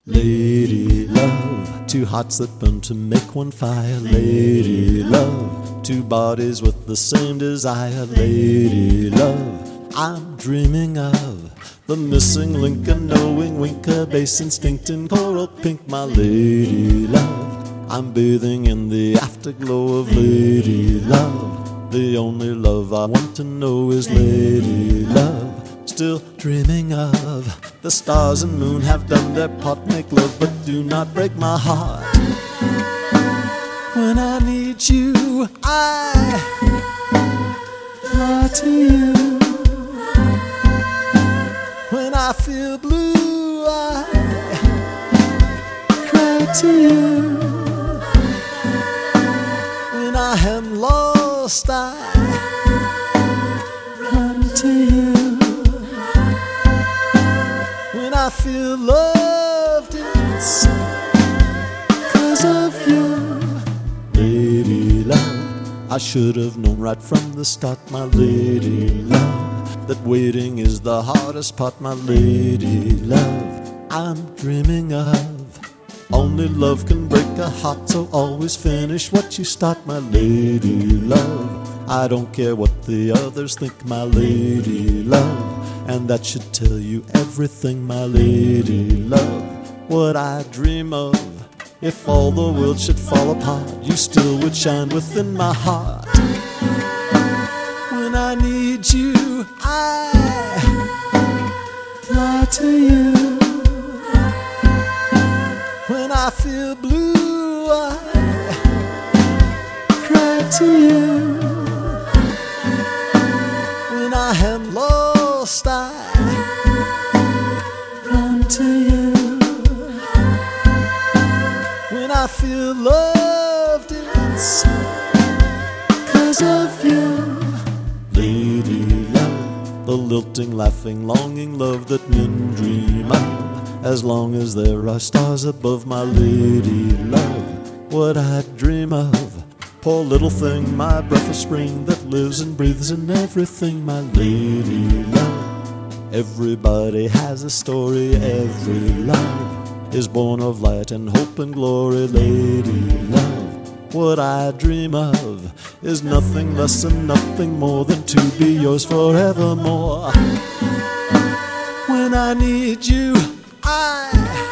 Lady love, two hearts that burn to make one fire. Lady love, two bodies with the same desire. Lady love, I'm dreaming of the missing link, a knowing wink, a base instinct in coral pink. My lady love, I'm bathing in the afterglow of lady love. The only love I want to know is lady love. Still dreaming of the stars and moon have done their part. Make love but do not break my heart. When I need you, I fly to you. When I feel blue, I cry to you. When I am lost, I run to you. When I feel loved, it's 'cause of you. Lady love, I should have known right from the start, my lady love, that waiting is the hardest part, my lady love. I'm dreaming of only love can break a heart, so always finish what you start, my lady love. I don't care what the others think, my lady love, and that should tell you everything, my lady love. What I dream of, if all the world should fall apart, you still would shine within my heart. When I need you, I fly to you. When I feel blue, I cry to you. When I am lost, I run to you. When I feel loved, it's 'cause of you. Lady love, the lilting, laughing, longing love that men dream of, as long as there are stars above, my lady love. What I dream of, poor little thing, my breath of spring that lives and breathes in everything, my lady love. Everybody has a story, every life is born of light and hope and glory, lady love. What I dream of is nothing less and nothing more than to be yours forevermore. When I need you, I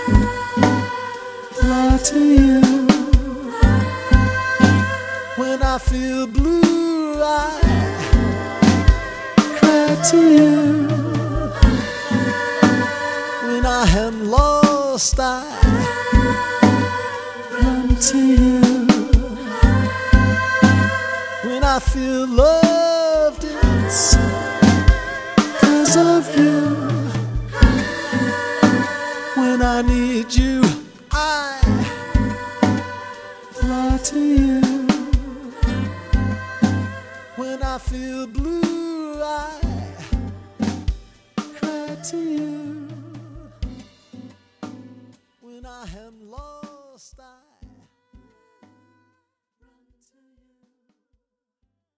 fly to you. When I feel blue, I cry to you. When I am lost, I run to you. When I feel loved, it's 'cause of you. When I need you, I fly to you. When I feel blue, I cry to you.